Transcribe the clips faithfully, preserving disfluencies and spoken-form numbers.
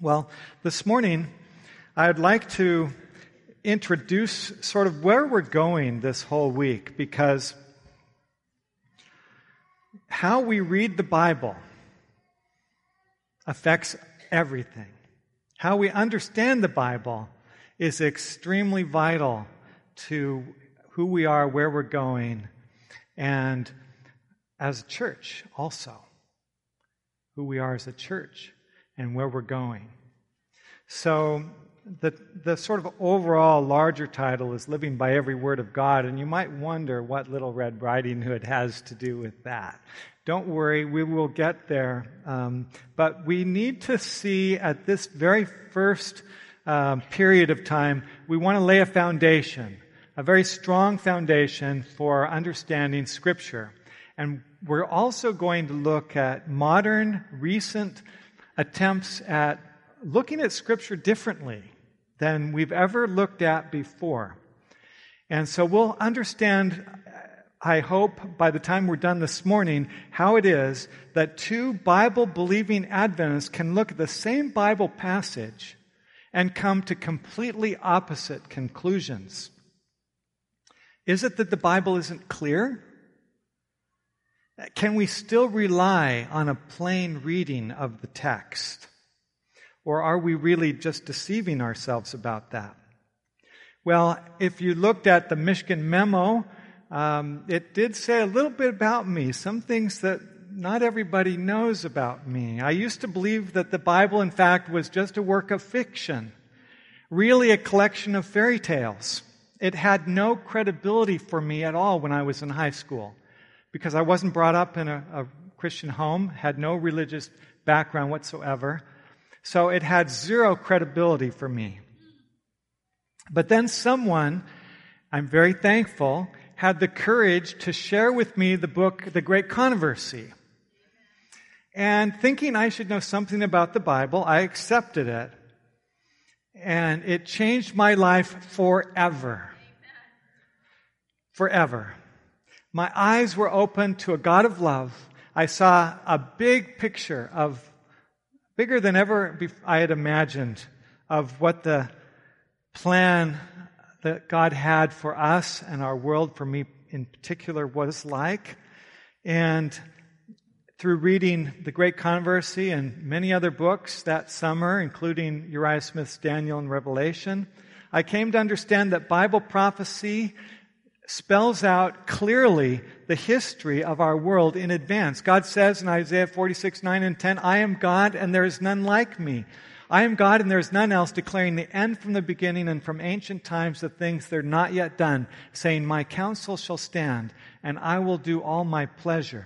Well, this morning, I'd like to introduce sort of where we're going this whole week, because how we read the Bible affects everything. How we understand the Bible is extremely vital to who we are, where we're going, and as a church also. Who we are as a church and where we're going. So the the sort of overall larger title is Living by Every Word of God, and you might wonder what Little Red Riding Hood has to do with that. Don't worry, we will get there. Um, but we need to see at this very first um, period of time, we want to lay a foundation, a very strong foundation for understanding Scripture. And we're also going to look at modern, recent attempts at looking at Scripture differently than we've ever looked at before. And so we'll understand, I hope, by the time we're done this morning, how it is that two Bible-believing Adventists can look at the same Bible passage and come to completely opposite conclusions. Is it that the Bible isn't clear? Can we still rely on a plain reading of the text? Or are we really just deceiving ourselves about that? Well, if you looked at the Michigan Memo, um, it did say a little bit about me, some things that not everybody knows about me. I used to believe that the Bible, in fact, was just a work of fiction, really a collection of fairy tales. It had no credibility for me at all when I was in high school, because I wasn't brought up in a, a Christian home, had no religious background whatsoever. So it had zero credibility for me. But then someone, I'm very thankful, had the courage to share with me the book, The Great Controversy. And thinking I should know something about the Bible, I accepted it. And it changed my life forever. Forever. My eyes were opened to a God of love. I saw a big picture of, bigger than ever I had imagined, of what the plan that God had for us and our world, for me in particular, was like. And through reading The Great Controversy and many other books that summer, including Uriah Smith's Daniel and Revelation, I came to understand that Bible prophecy spells out clearly the history of our world in advance. God says in Isaiah forty-six, nine and ten, I am God and there is none like me. I am God and there is none else, declaring the end from the beginning and from ancient times the things that are not yet done, saying, my counsel shall stand and I will do all my pleasure.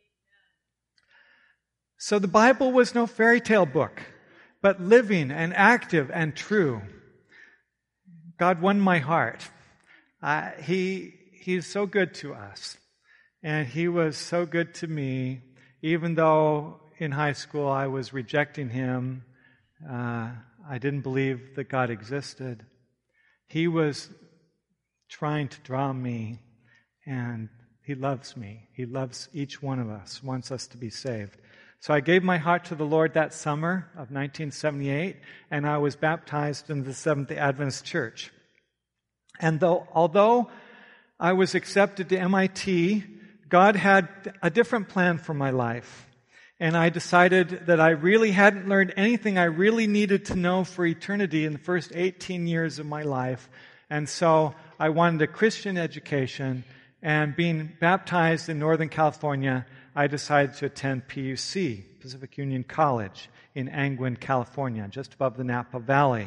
So the Bible was no fairy tale book, but living and active and true. God won my heart. Uh, he He's so good to us. And He was so good to me, even though in high school I was rejecting Him. Uh, I didn't believe that God existed. He was trying to draw me, and He loves me. He loves each one of us, wants us to be saved. So I gave my heart to the Lord that summer of nineteen seventy-eight, and I was baptized in the Seventh-day Adventist Church. And though, although I was accepted to M I T, God had a different plan for my life. And I decided that I really hadn't learned anything I really needed to know for eternity in the first eighteen years of my life. And so I wanted a Christian education. And being baptized in Northern California, I decided to attend P U C, Pacific Union College, in Angwin, California, just above the Napa Valley.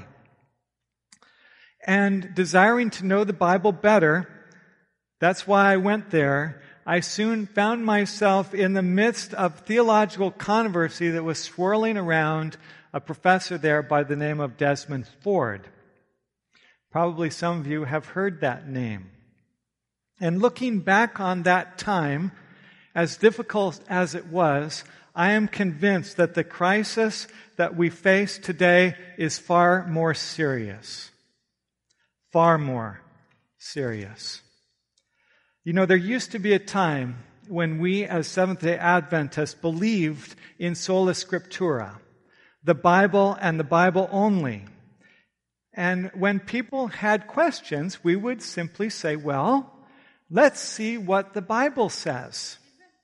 And desiring to know the Bible better, that's why I went there. I soon found myself in the midst of theological controversy that was swirling around a professor there by the name of Desmond Ford. Probably some of you have heard that name. And looking back on that time, as difficult as it was, I am convinced that the crisis that we face today is far more serious. Far more serious. You know, there used to be a time when we as Seventh-day Adventists believed in sola scriptura, the Bible and the Bible only. And when people had questions, we would simply say, well, let's see what the Bible says.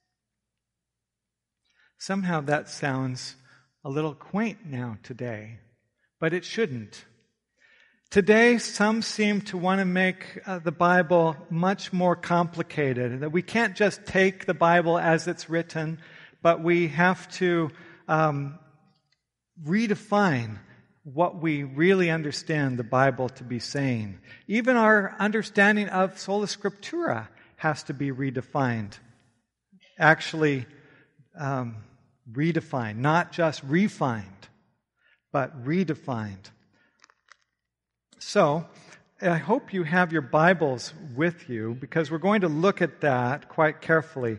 Somehow that sounds a little quaint now today, but it shouldn't. Today, some seem to want to make uh, the Bible much more complicated, that we can't just take the Bible as it's written, but we have to um, redefine what we really understand the Bible to be saying. Even our understanding of sola scriptura has to be redefined. Actually, um, redefined, not just refined, but redefined. So, I hope you have your Bibles with you, because we're going to look at that quite carefully.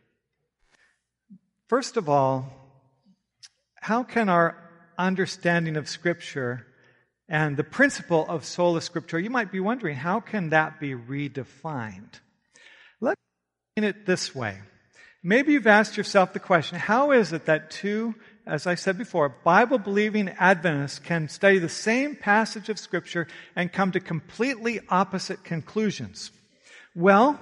First of all, how can our understanding of Scripture and the principle of sola scriptura, you might be wondering, how can that be redefined? Let's explain it this way. Maybe you've asked yourself the question, how is it that two, as I said before, Bible-believing Adventists can study the same passage of Scripture and come to completely opposite conclusions? Well,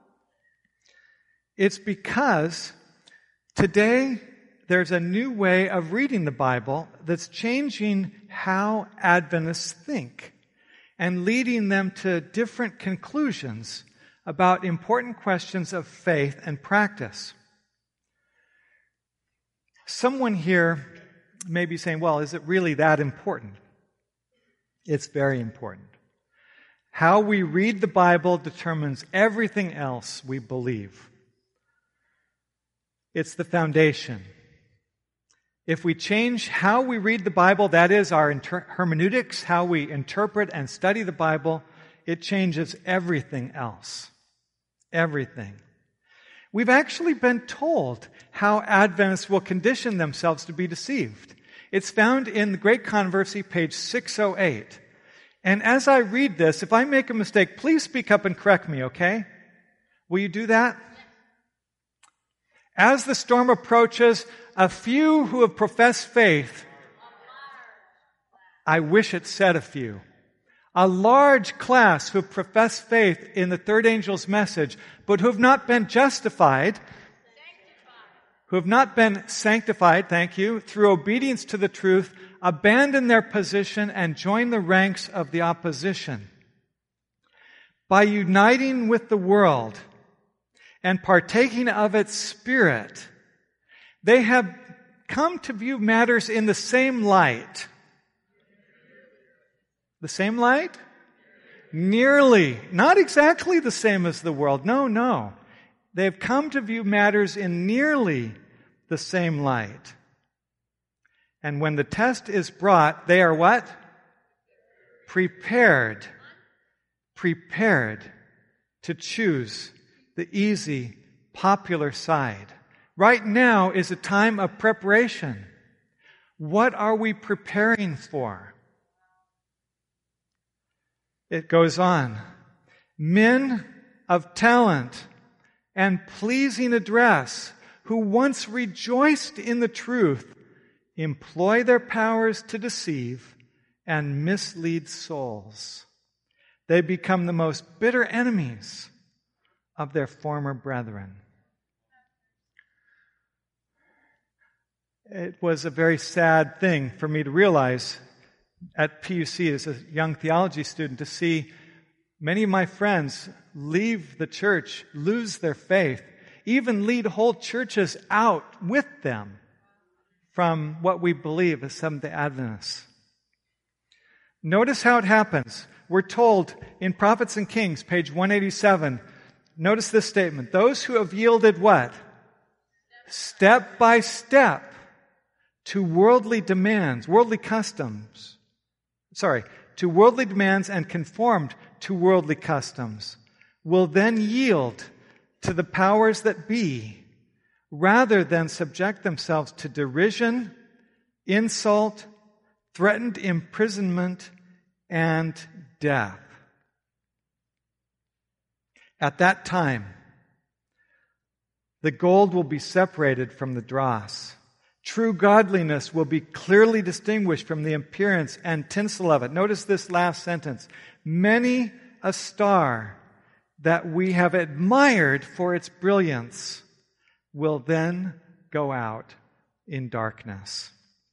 it's because today there's a new way of reading the Bible that's changing how Adventists think and leading them to different conclusions about important questions of faith and practice. Someone here may be saying, well, is it really that important? It's very important. How we read the Bible determines everything else we believe. It's the foundation. If we change how we read the Bible, that is our inter- hermeneutics, how we interpret and study the Bible, it changes everything else. Everything. We've actually been told how Adventists will condition themselves to be deceived. It's found in the Great Controversy, page six oh eight. And as I read this, if I make a mistake, please speak up and correct me, okay? Will you do that? As the storm approaches, a few who have professed faith, I wish it said a few, a large class who have professed faith in the third angel's message, but who have not been justified, who have not been sanctified, thank you, through obedience to the truth, abandon their position and join the ranks of the opposition. By uniting with the world and partaking of its spirit, they have come to view matters in the same light. The same light? Nearly. Not exactly the same as the world. No, no. They've come to view matters in nearly the same light. And when the test is brought, they are what? Prepared. Prepared to choose the easy, popular side. Right now is a time of preparation. What are we preparing for? It goes on. Men of talent and pleasing address, who once rejoiced in the truth, employ their powers to deceive and mislead souls. They become the most bitter enemies of their former brethren. It was a very sad thing for me to realize at P U C as a young theology student to see many of my friends leave the church, lose their faith, even lead whole churches out with them from what we believe as Seventh-day Adventists. Notice how it happens. We're told in Prophets and Kings, page one eighty-seven, notice this statement. Those who have yielded what? Step by step to worldly demands, worldly customs. Sorry, to worldly demands and conformed to worldly customs will then yield to the powers that be rather than subject themselves to derision, insult, threatened imprisonment, and death. At that time, the gold will be separated from the dross, True godliness will be clearly distinguished from the appearance and tinsel of it. Notice this last sentence. Many a star that we have admired for its brilliance will then go out in darkness.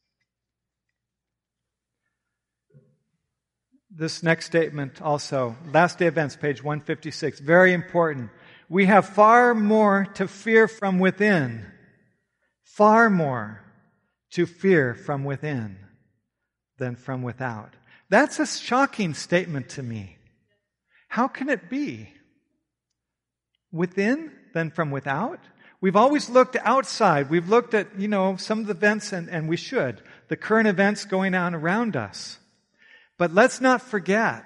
This next statement also, Last Day Events, page one fifty-six, very important. We have far more to fear from within, far more to fear from within than from without. That's a shocking statement to me. How can it be? Within than from without? We've always looked outside. We've looked at, you know, some of the events, and, and we should, the current events going on around us. But let's not forget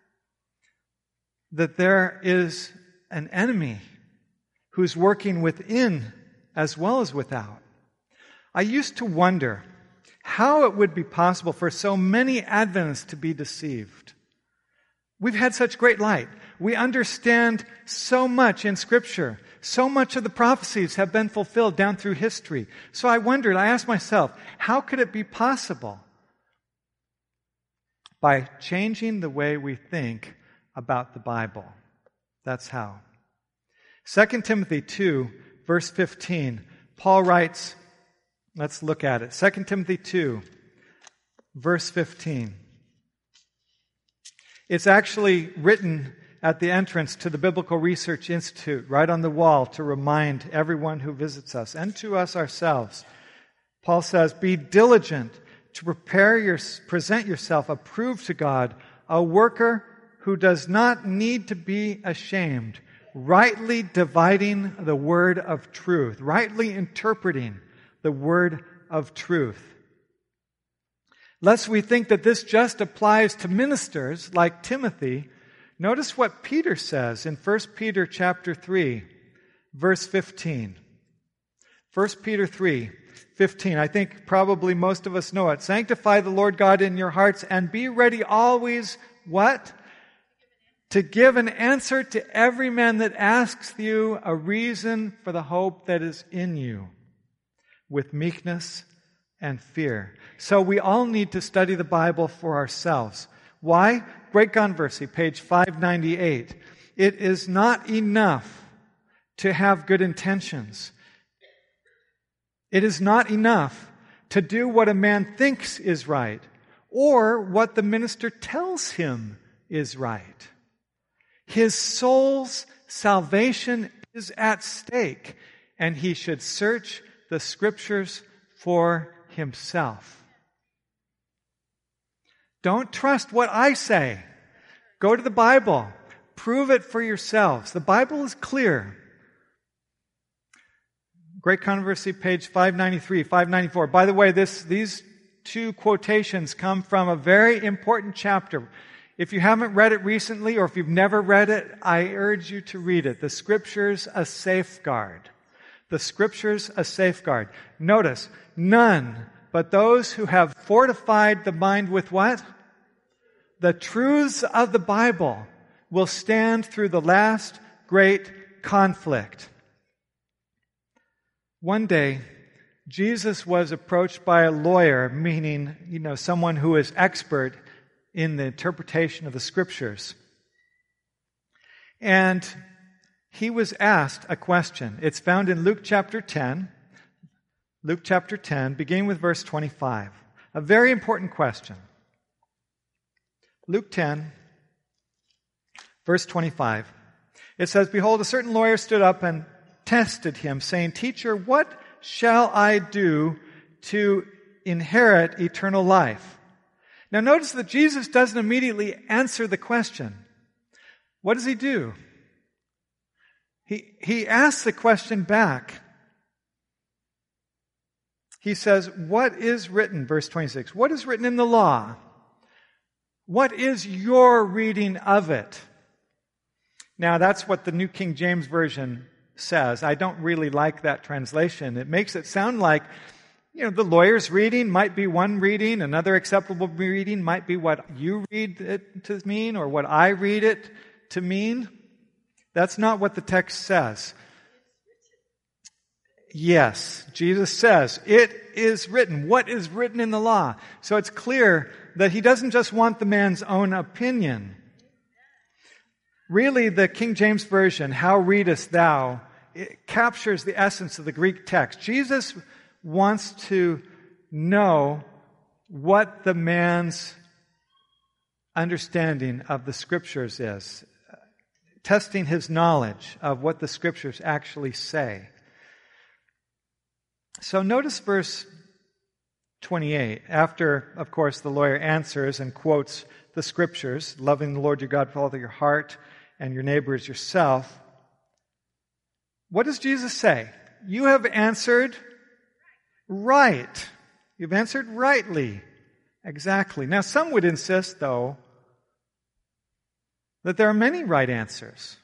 that there is an enemy who's working within as well as without. I used to wonder how it would be possible for so many Adventists to be deceived. We've had such great light. We understand so much in Scripture. So much of the prophecies have been fulfilled down through history. So I wondered, I asked myself, how could it be possible? By changing the way we think about the Bible. That's how. Second Timothy two, verse fifteen, Paul writes, let's look at it. Second Timothy two, verse fifteen. It's actually written at the entrance to the Biblical Research Institute, right on the wall, to remind everyone who visits us and to us ourselves. Paul says, be diligent to prepare your, present yourself approved to God, a worker who does not need to be ashamed, rightly dividing the word of truth, rightly interpreting the word of truth. Lest we think that this just applies to ministers like Timothy, notice what Peter says in First Peter chapter three, verse fifteen. First Peter three, fifteen. I think probably most of us know it. Sanctify the Lord God in your hearts and be ready always, what? To give an answer to every man that asks you a reason for the hope that is in you, with meekness and fear. So we all need to study the Bible for ourselves. Why? Great controversy, page five ninety-eight. It is not enough to have good intentions. It is not enough to do what a man thinks is right or what the minister tells him is right. His soul's salvation is at stake, and he should search the Scriptures for himself. Don't trust what I say. Go to the Bible. Prove it for yourselves. The Bible is clear. Great Controversy, page five ninety-three, five ninety-four. By the way, this, these two quotations come from a very important chapter. If you haven't read it recently, or if you've never read it, I urge you to read it. The Scriptures, a Safeguard. The Scriptures, a Safeguard. Notice, none but those who have fortified the mind with what? The truths of the Bible will stand through the last great conflict. One day, Jesus was approached by a lawyer, meaning, you know, someone who is expert in the interpretation of the Scriptures. And he was asked a question. It's found in Luke chapter ten. Luke chapter ten, beginning with verse twenty-five. A very important question. Luke ten, verse twenty-five. It says, behold, a certain lawyer stood up and tested him, saying, Teacher, what shall I do to inherit eternal life? Now notice that Jesus doesn't immediately answer the question. What does he do? He, he asks the question back. He says, what is written, verse twenty-six, what is written in the law? What is your reading of it? Now that's what the New King James Version says. I don't really like that translation. It makes it sound like, you know, the lawyer's reading might be one reading, another acceptable reading might be what you read it to mean or what I read it to mean. That's not what the text says. Yes, Jesus says, it is written. What is written in the law? So it's clear that he doesn't just want the man's own opinion. Really, the King James Version, how readest thou, it captures the essence of the Greek text. Jesus wants to know what the man's understanding of the Scriptures is, testing his knowledge of what the Scriptures actually say. So notice verse twenty-eight. After, of course, the lawyer answers and quotes the Scriptures, loving the Lord your God with all your heart and your neighbor as yourself. What does Jesus say? You have answered right. You've answered rightly. Exactly. Now, some would insist, though, that there are many right answers.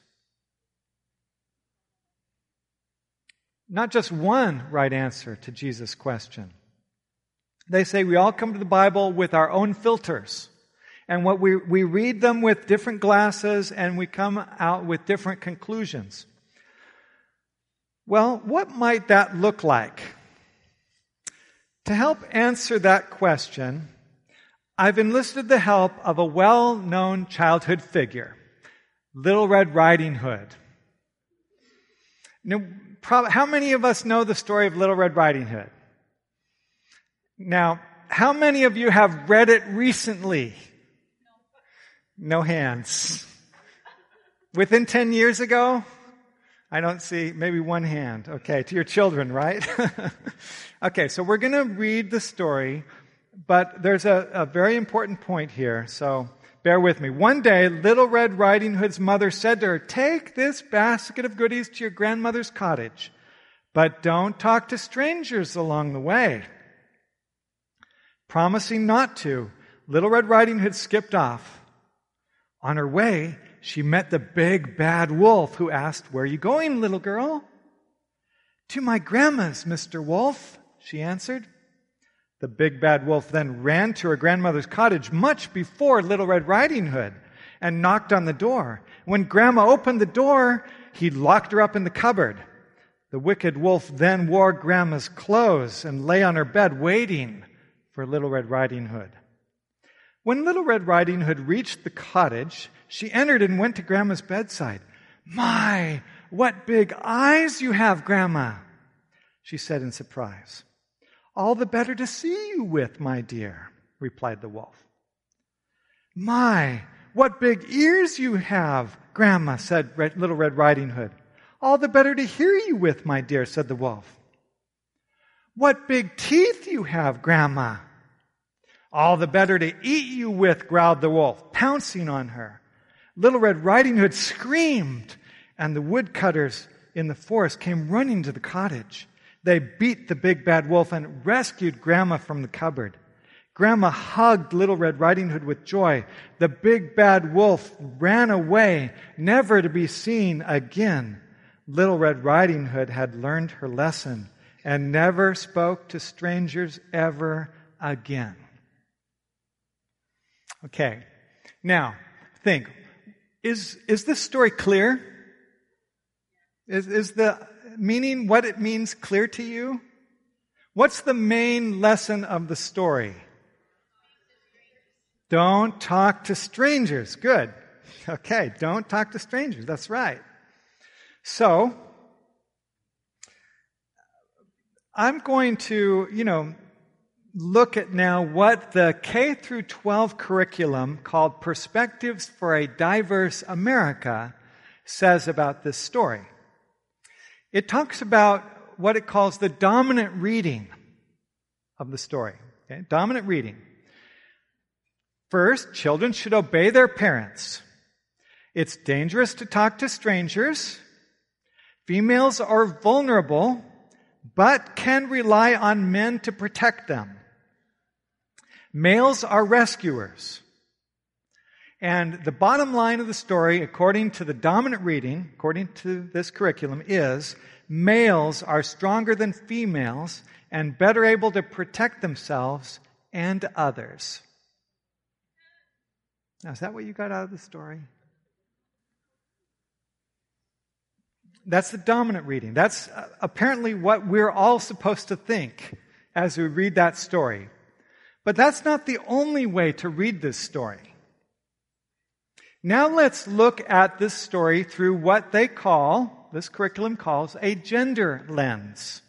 Not just one right answer to Jesus' question. They say we all come to the Bible with our own filters. And what we, we read them with different glasses and we come out with different conclusions. Well, what might that look like? To help answer that question, I've enlisted the help of a well-known childhood figure, Little Red Riding Hood. Now, prob- how many of us know the story of Little Red Riding Hood? Now, how many of you have read it recently? No hands. Within ten years ago? I don't see, maybe one hand. Okay, to your children, right? Okay, so we're going to read the story, but there's a, a very important point here, so bear with me. One day, Little Red Riding Hood's mother said to her, "Take this basket of goodies to your grandmother's cottage, but don't talk to strangers along the way." Promising not to, Little Red Riding Hood skipped off. On her way, she met the big bad wolf, who asked, "Where are you going, little girl?" "To my grandma's, Mister Wolf," she answered. The big bad wolf then ran to her grandmother's cottage much before Little Red Riding Hood and knocked on the door. When Grandma opened the door, he locked her up in the cupboard. The wicked wolf then wore Grandma's clothes and lay on her bed waiting for Little Red Riding Hood. When Little Red Riding Hood reached the cottage, she entered and went to Grandma's bedside. "My, what big eyes you have, Grandma," she said in surprise. "All the better to see you with, my dear," replied the wolf. "My, what big ears you have, Grandma," said Red, Little Red Riding Hood. "All the better to hear you with, my dear," said the wolf. "What big teeth you have, Grandma." "All the better to eat you with," growled the wolf, pouncing on her. Little Red Riding Hood screamed, and the woodcutters in the forest came running to the cottage. They beat the big bad wolf and rescued Grandma from the cupboard. Grandma hugged Little Red Riding Hood with joy. The big bad wolf ran away, never to be seen again. Little Red Riding Hood had learned her lesson and never spoke to strangers ever again. Okay, now think, is, is this story clear? Is, is the meaning, what it means, clear to you? What's the main lesson of the story? Don't talk to strangers. Good. Okay, don't talk to strangers. That's right. So, I'm going to, you know, look at now what the K through twelve curriculum called Perspectives for a Diverse America says about this story. It talks about what it calls the dominant reading of the story. Okay? Dominant reading. First, children should obey their parents. It's dangerous to talk to strangers. Females are vulnerable, but can rely on men to protect them. Males are rescuers. And the bottom line of the story, according to the dominant reading, according to this curriculum, is males are stronger than females and better able to protect themselves and others. Now, is that what you got out of the story? That's the dominant reading. That's uh, apparently what we're all supposed to think as we read that story. But that's not the only way to read this story. Now let's look at this story through what they call, this curriculum calls, a gender lens.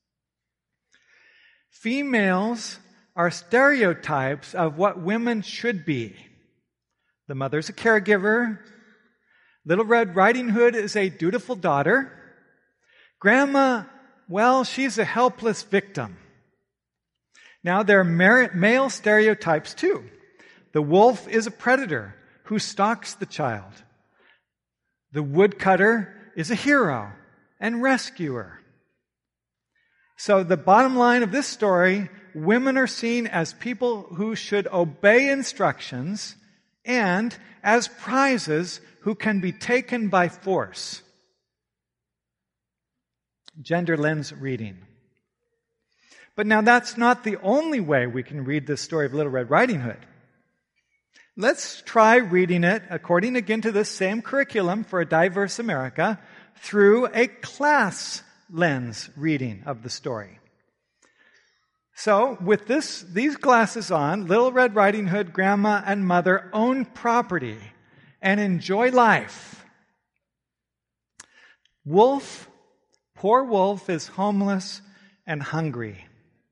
Females are stereotypes of what women should be. The mother's a caregiver. Little Red Riding Hood is a dutiful daughter. Grandma, well, she's a helpless victim. Now, there are male stereotypes too. The wolf is a predator who stalks the child. The woodcutter is a hero and rescuer. So the bottom line of this story, women are seen as people who should obey instructions and as prizes who can be taken by force. Gender lens reading. But now that's not the only way we can read this story of Little Red Riding Hood. Let's try reading it, according again to this same curriculum for a diverse America, through a class lens reading of the story. So, with this, these glasses on, Little Red Riding Hood, Grandma, and Mother own property and enjoy life. Wolf, poor Wolf, is homeless and hungry.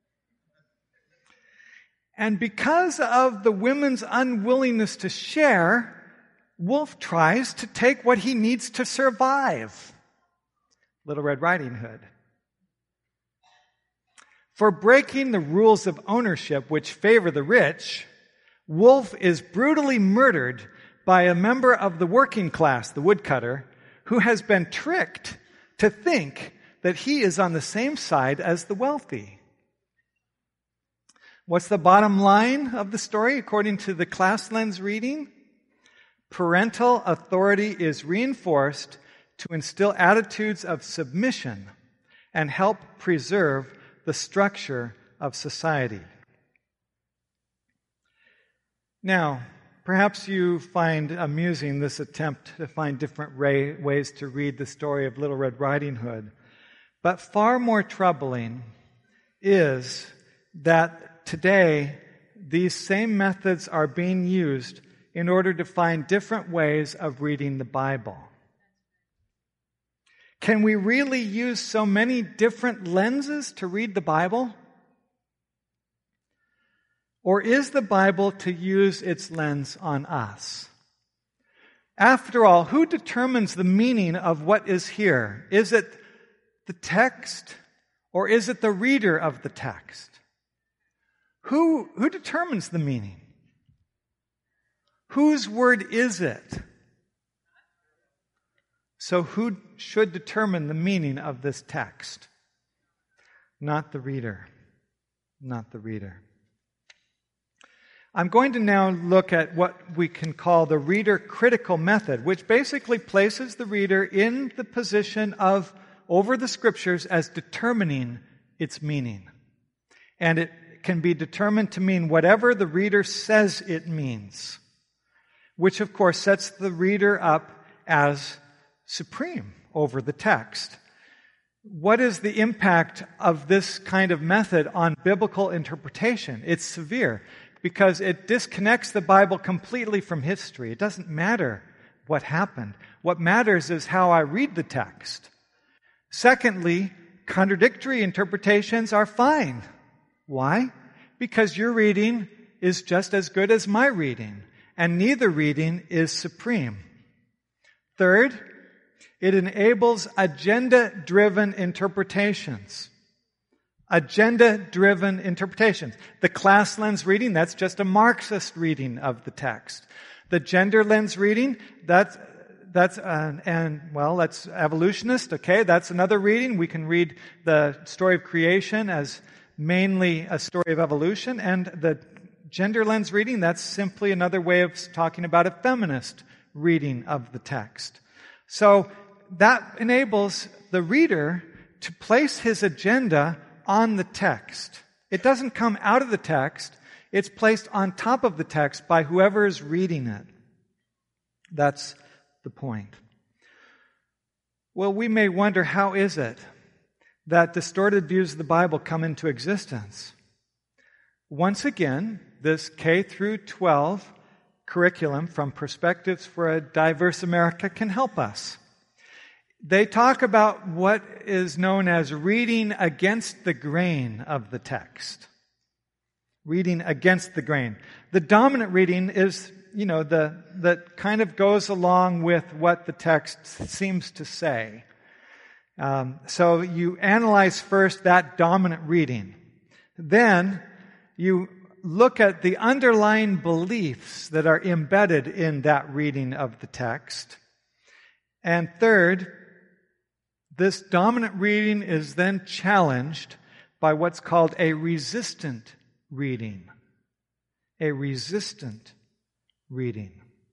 And because of the women's unwillingness to share, Wolf tries to take what he needs to survive. Little Red Riding Hood. For breaking the rules of ownership which favor the rich, Wolf is brutally murdered by a member of the working class, the woodcutter, who has been tricked to think that he is on the same side as the wealthy. What's the bottom line of the story according to the class lens reading? Parental authority is reinforced to instill attitudes of submission and help preserve the structure of society. Now, perhaps you find amusing this attempt to find different ray- ways to read the story of Little Red Riding Hood. But far more troubling is that today these same methods are being used in order to find different ways of reading the Bible. Can we really use so many different lenses to read the Bible? Or is the Bible to use its lens on us? After all, who determines the meaning of what is here? Is it the text or is it the reader of the text? Who, who determines the meaning? Whose word is it? So who should determine the meaning of this text? Not the reader. Not the reader. I'm going to now look at what we can call the reader critical method, which basically places the reader in the position of, over the Scriptures, as determining its meaning. And it can be determined to mean whatever the reader says it means, which of course sets the reader up as supreme over the text. What is the impact of this kind of method on biblical interpretation? It's severe because it disconnects the Bible completely from history. It doesn't matter what happened. What matters is how I read the text. Secondly, contradictory interpretations are fine. Why? Because your reading is just as good as my reading, and neither reading is supreme. Third, it enables agenda-driven interpretations. Agenda-driven interpretations. The class lens reading, that's just a Marxist reading of the text. The gender lens reading, that's That's, uh, and, well, that's evolutionist, okay? That's another reading. We can read the story of creation as mainly a story of evolution. And the gender lens reading, that's simply another way of talking about a feminist reading of the text. So that enables the reader to place his agenda on the text. It doesn't come out of the text. It's placed on top of the text by whoever is reading it. That's the point. Well, we may wonder, how is it that distorted views of the Bible come into existence? Once again, this K through twelve curriculum from Perspectives for a Diverse America can help us. They talk about what is known as reading against the grain of the text. Reading against the grain. The dominant reading is, you know, the that kind of goes along with what the text seems to say. Um, so you analyze first that dominant reading. Then you look at the underlying beliefs that are embedded in that reading of the text. And third, this dominant reading is then challenged by what's called a resistant reading. A resistant reading.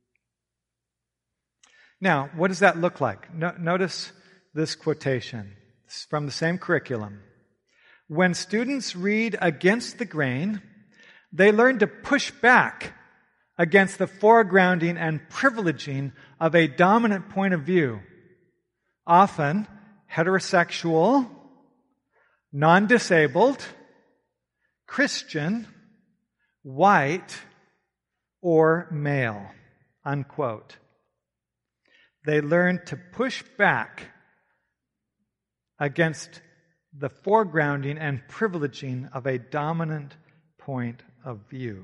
Now, what does that look like? No, notice this quotation. It's from the same curriculum. When students read against the grain, they learn to push back against the foregrounding and privileging of a dominant point of view, often heterosexual, non-disabled, Christian, white, or male, unquote. They learn to push back against the foregrounding and privileging of a dominant point of view.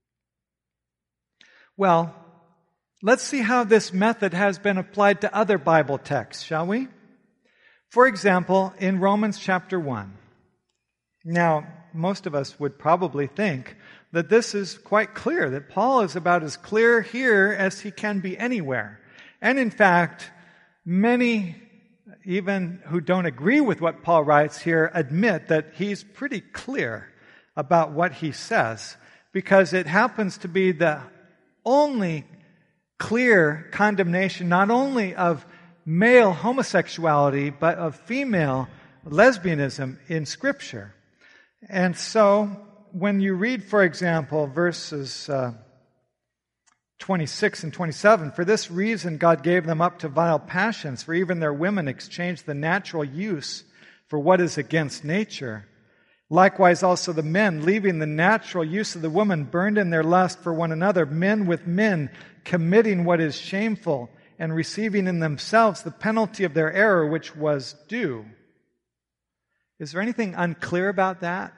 Well, let's see how this method has been applied to other Bible texts, shall we? For example, in Romans chapter one. Now, most of us would probably think that this is quite clear, that Paul is about as clear here as he can be anywhere. And in fact, many, even who don't agree with what Paul writes here, admit that he's pretty clear about what he says, because it happens to be the only clear condemnation, not only of male homosexuality, but of female lesbianism in Scripture. And so, when you read, for example, verses uh, twenty-six and twenty-seven, for this reason God gave them up to vile passions, for even their women exchanged the natural use for what is against nature. Likewise also the men, leaving the natural use of the woman, burned in their lust for one another, men with men, committing what is shameful, and receiving in themselves the penalty of their error which was due. Is there anything unclear about that?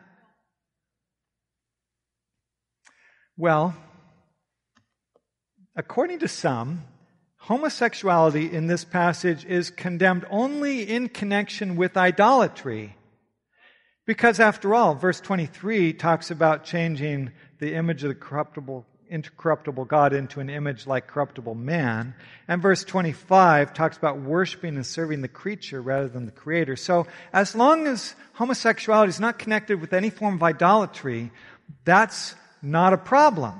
Well, according to some, homosexuality in this passage is condemned only in connection with idolatry. Because after all, verse twenty-three talks about changing the image of the corruptible, incorruptible God into an image like corruptible man. And verse twenty-five talks about worshiping and serving the creature rather than the Creator. So as long as homosexuality is not connected with any form of idolatry, that's not a problem.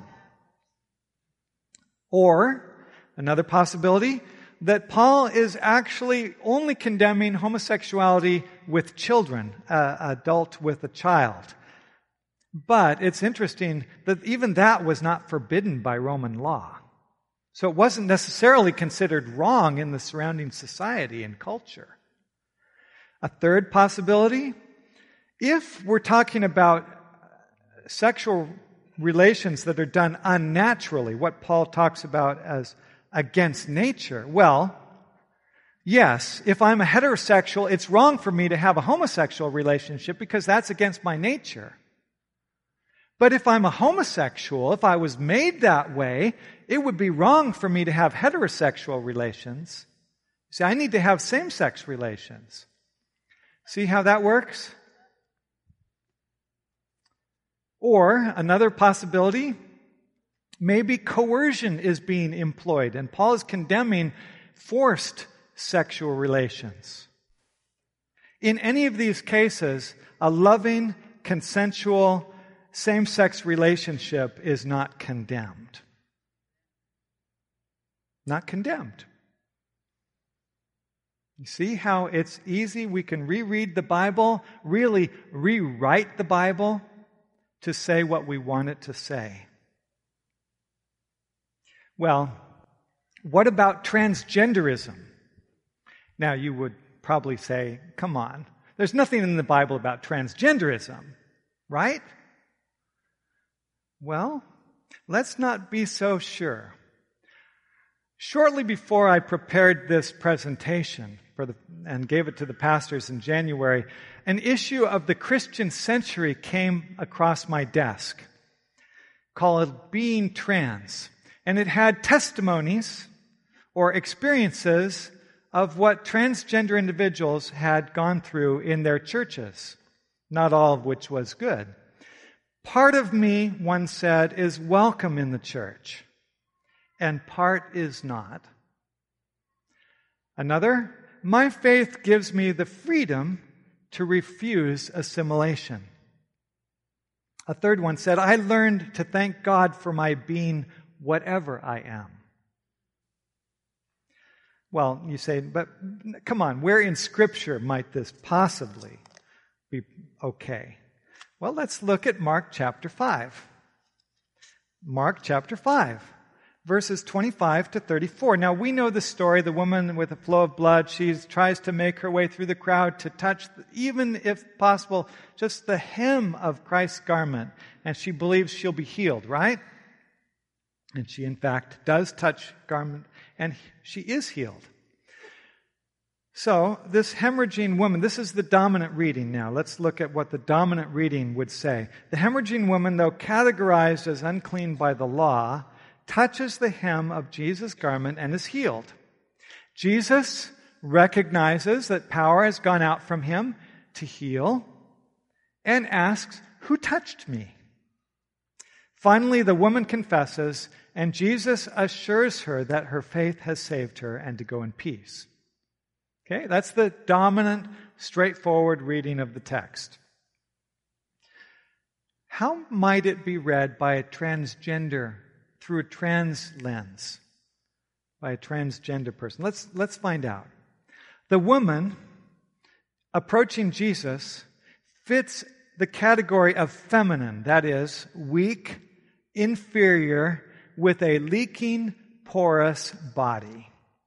Or, another possibility, that Paul is actually only condemning homosexuality with children, an adult with a child. But it's interesting that even that was not forbidden by Roman law. So it wasn't necessarily considered wrong in the surrounding society and culture. A third possibility, if we're talking about sexual relations that are done unnaturally, what Paul talks about as against nature, well, yes, if I'm a heterosexual, it's wrong for me to have a homosexual relationship because that's against my nature. But if I'm a homosexual, if I was made that way, it would be wrong for me to have heterosexual relations. See, I need to have same-sex relations. See how that works? Or another possibility, maybe coercion is being employed, and Paul is condemning forced sexual relations. In any of these cases, a loving, consensual, same-sex relationship is not condemned. Not condemned. You see how it's easy? We can reread the Bible, really rewrite the Bible to say what we want it to say. Well, what about transgenderism? Now, you would probably say, come on, there's nothing in the Bible about transgenderism, right? Well, let's not be so sure. Shortly before I prepared this presentation for the, and gave it to the pastors in January, an issue of the Christian Century came across my desk called Being Trans. And it had testimonies or experiences of what transgender individuals had gone through in their churches, not all of which was good. Part of me, one said, is welcome in the church, and part is not. Another, my faith gives me the freedom to refuse assimilation. A third one said, I learned to thank God for my being whatever I am. Well, you say, but come on, where in Scripture might this possibly be okay? Well, let's look at Mark chapter five. Mark chapter five, verses twenty-five to thirty-four. Now, we know the story. The woman with a flow of blood, she tries to make her way through the crowd to touch, even if possible, just the hem of Christ's garment. And she believes she'll be healed, right? And she, in fact, does touch garment, and she is healed. So, this hemorrhaging woman, this is the dominant reading now. Let's look at what the dominant reading would say. The hemorrhaging woman, though categorized as unclean by the law, touches the hem of Jesus' garment and is healed. Jesus recognizes that power has gone out from him to heal and asks, who touched me? Finally, the woman confesses, and Jesus assures her that her faith has saved her and to go in peace. Okay, that's the dominant, straightforward reading of the text. How might it be read by a transgender, through a trans lens, by a transgender person? Let's, let's find out. The woman approaching Jesus fits the category of feminine, that is, weak, inferior, with a leaking, porous body.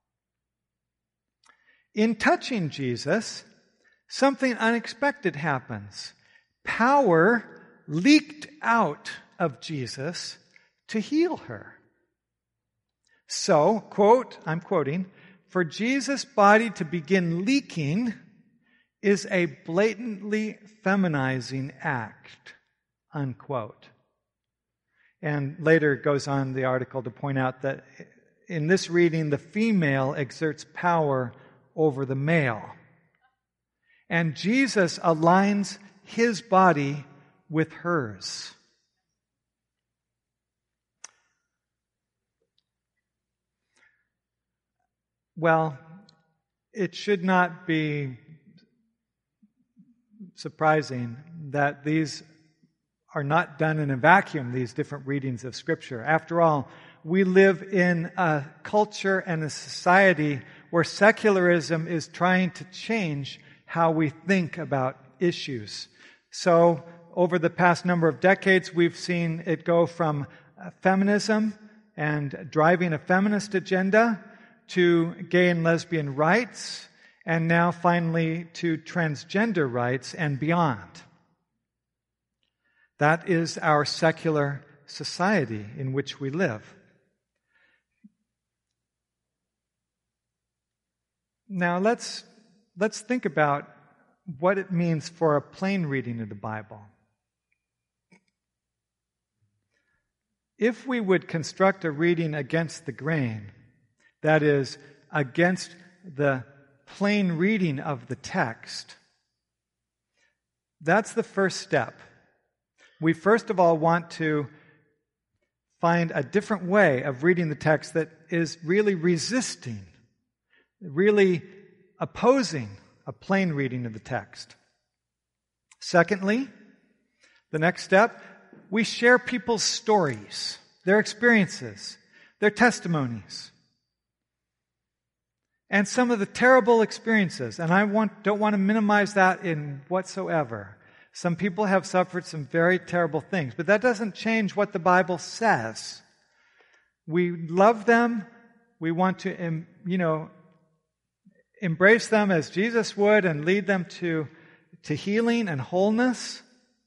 In touching Jesus, something unexpected happens. Power leaked out of Jesus to heal her. So, quote, I'm quoting, for Jesus' body to begin leaking is a blatantly feminizing act, unquote. And later goes on the article to point out that in this reading, the female exerts power over the male. And Jesus aligns his body with hers. Well, it should not be surprising that these are not done in a vacuum, these different readings of Scripture. After all, we live in a culture and a society where secularism is trying to change how we think about issues. So, over the past number of decades, we've seen it go from feminism and driving a feminist agenda to gay and lesbian rights, and now finally to transgender rights and beyond. That is our secular society in which we live. Now let's let's think about what it means for a plain reading of the Bible. If we would construct a reading against the grain, that is, against the plain reading of the text, that's the first step. We first of all want to find a different way of reading the text that is really resisting, really opposing a plain reading of the text. Secondly, the next step, we share people's stories, their experiences, their testimonies, and some of the terrible experiences. And I want, don't want to minimize that in whatsoever. Some people have suffered some very terrible things, but that doesn't change what the Bible says. We love them. We want to, you know, embrace them as Jesus would and lead them to, to healing and wholeness.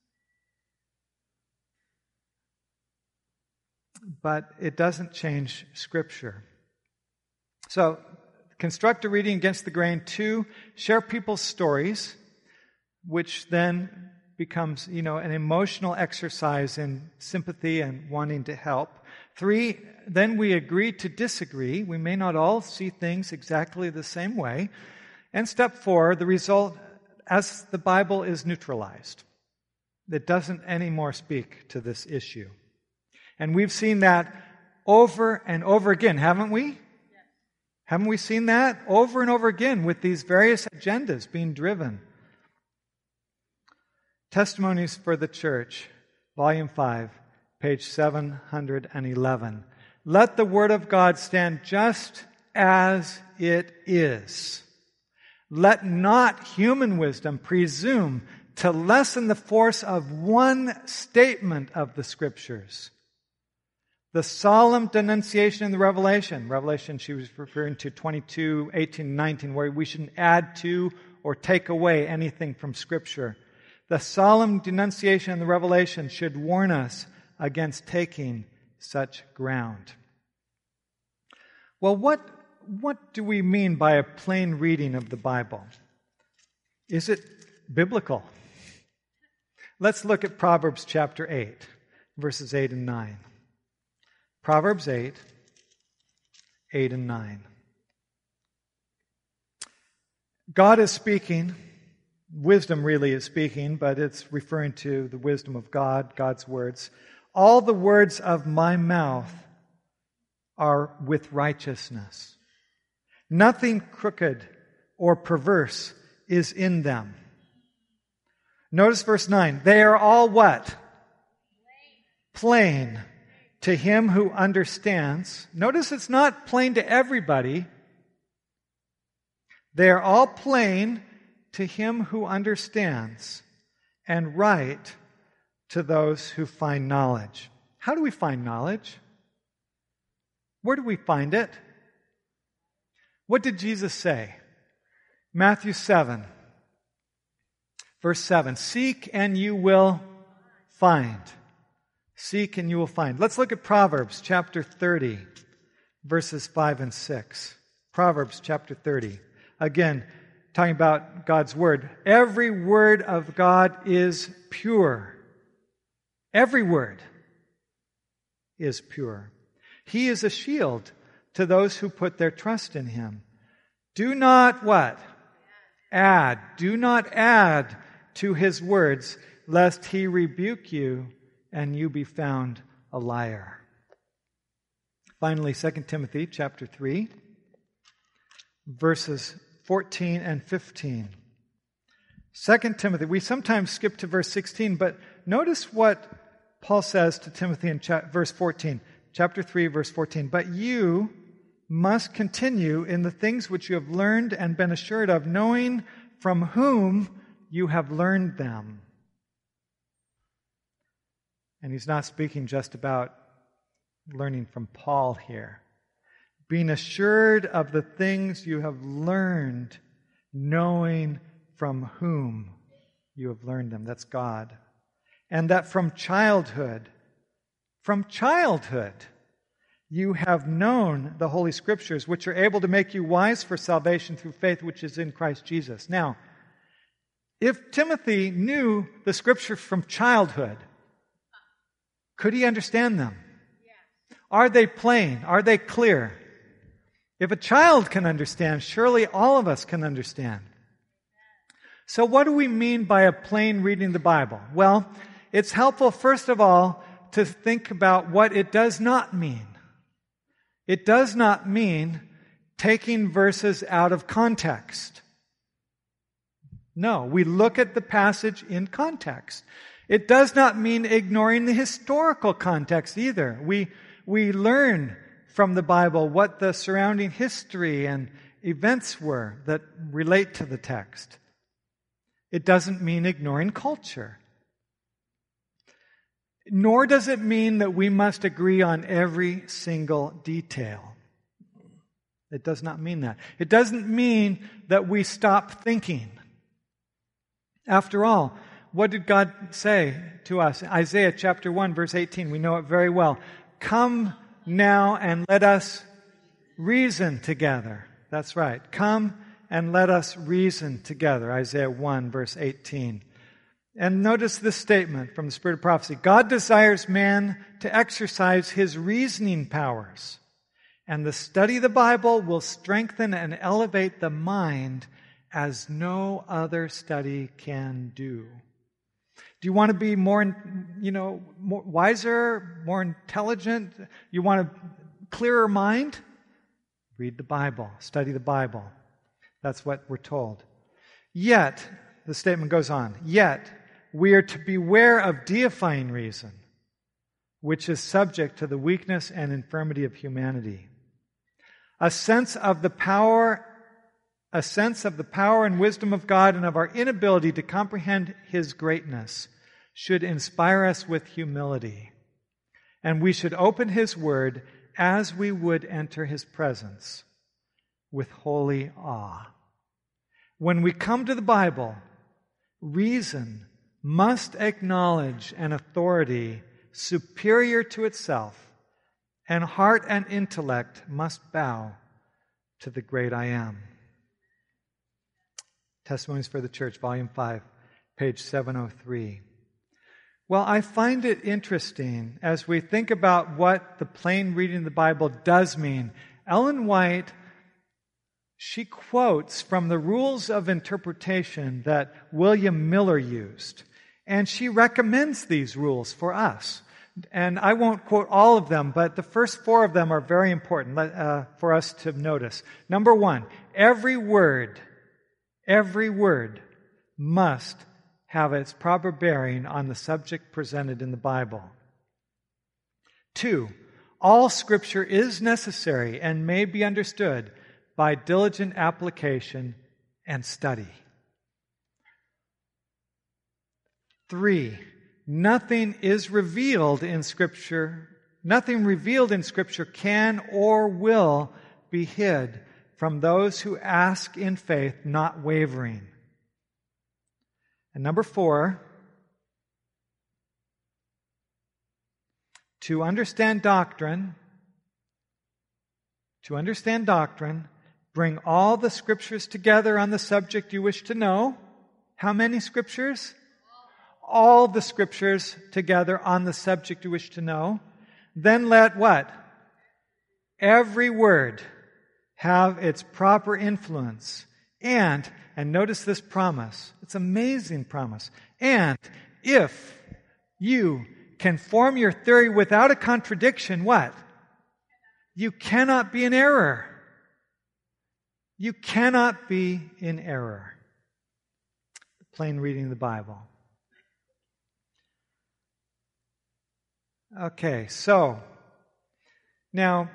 But it doesn't change Scripture. So, construct a reading against the grain. Two, share people's stories, which then becomes, you know, an emotional exercise in sympathy and wanting to help. Three, then we agree to disagree. We may not all see things exactly the same way. And step four, the result, as the Bible is neutralized. It doesn't anymore speak to this issue. And we've seen that over and over again, haven't we? Yes. Haven't we seen that over and over again with these various agendas being driven? Testimonies for the Church, Volume five, page seven hundred eleven. Let the Word of God stand just as it is. Let not human wisdom presume to lessen the force of one statement of the Scriptures. The solemn denunciation in the Revelation, Revelation she was referring to twenty-two, eighteen, nineteen, where we shouldn't add to or take away anything from Scripture. The solemn denunciation in the Revelation should warn us against taking such ground. Well, what, what do we mean by a plain reading of the Bible? Is it biblical? Let's look at Proverbs chapter eight, verses eight and nine. Proverbs eight, eight and nine. God is speaking. Wisdom really is speaking, but it's referring to the wisdom of God, God's words. All the words of my mouth are with righteousness. Nothing crooked or perverse is in them. Notice verse nine. They are all what? Plain. Plain to him who understands. Notice it's not plain to everybody. They are all plain to him who understands, and right to those who find knowledge. How do we find knowledge? Where do we find it? What did Jesus say? Matthew seven, verse seven. Seek and you will find. Seek and you will find. Let's look at Proverbs chapter thirty, verses five and six. Proverbs chapter thirty. Again, talking about God's Word. Every word of God is pure. Every word is pure. He is a shield to those who put their trust in Him. Do not what? Add. Do not add to His words, lest He rebuke you and you be found a liar. Finally, Second Timothy chapter three, verses fourteen and fifteen. Second Timothy, we sometimes skip to verse sixteen, but notice what Paul says to Timothy in cha- verse fourteen. Chapter three, verse fourteen. But you must continue in the things which you have learned and been assured of, knowing from whom you have learned them. And he's not speaking just about learning from Paul here. Being assured of the things you have learned, knowing from whom you have learned them. That's God. And that from childhood, from childhood, you have known the Holy Scriptures, which are able to make you wise for salvation through faith which is in Christ Jesus. Now, if Timothy knew the Scriptures from childhood, could he understand them? Yes. Are they plain? Are they clear? If a child can understand, surely all of us can understand. So what do we mean by a plain reading of the Bible? Well, it's helpful, first of all, to think about what it does not mean. It does not mean taking verses out of context. No, we look at the passage in context. It does not mean ignoring the historical context either. We, we learn from the Bible what the surrounding history and events were that relate to the text. It doesn't mean ignoring culture. Nor does it mean that we must agree on every single detail. It does not mean that. It doesn't mean that we stop thinking. After all, what did God say to us? Isaiah chapter one, verse eighteen, we know it very well. Come now and let us reason together. That's right. Come and let us reason together. Isaiah one, verse eighteen. And notice this statement from the Spirit of Prophecy. God desires man to exercise his reasoning powers. And the study of the Bible will strengthen and elevate the mind as no other study can do. Do you want to be more, you know, more wiser, more intelligent? You want a clearer mind? Read the Bible. Study the Bible. That's what we're told. Yet, the statement goes on, yet we are to beware of deifying reason, which is subject to the weakness and infirmity of humanity. A sense of the power, a sense of the power and wisdom of God and of our inability to comprehend His greatness should inspire us with humility. And we should open His Word as we would enter His presence with holy awe. When we come to the Bible, reason must acknowledge an authority superior to itself, and heart and intellect must bow to the great I Am. Testimonies for the Church, Volume five, page seven oh three. Well, I find it interesting as we think about what the plain reading of the Bible does mean. Ellen White, she quotes from the rules of interpretation that William Miller used, and she recommends these rules for us. And I won't quote all of them, but the first four of them are very important uh, for us to notice. Number one, every word, every word must have its proper bearing on the subject presented in the Bible. Two, all Scripture is necessary and may be understood by diligent application and study. Three, nothing is revealed in Scripture, nothing revealed in Scripture can or will be hid from those who ask in faith, not wavering. And number four, to understand doctrine, to understand doctrine, bring all the Scriptures together on the subject you wish to know. How many Scriptures? All the Scriptures together on the subject you wish to know. Then let what? Every word have its proper influence. And, and notice this promise. It's an amazing promise. And if you can form your theory without a contradiction, what? You cannot be in error. You cannot be in error. Plain reading of the Bible. Okay, so now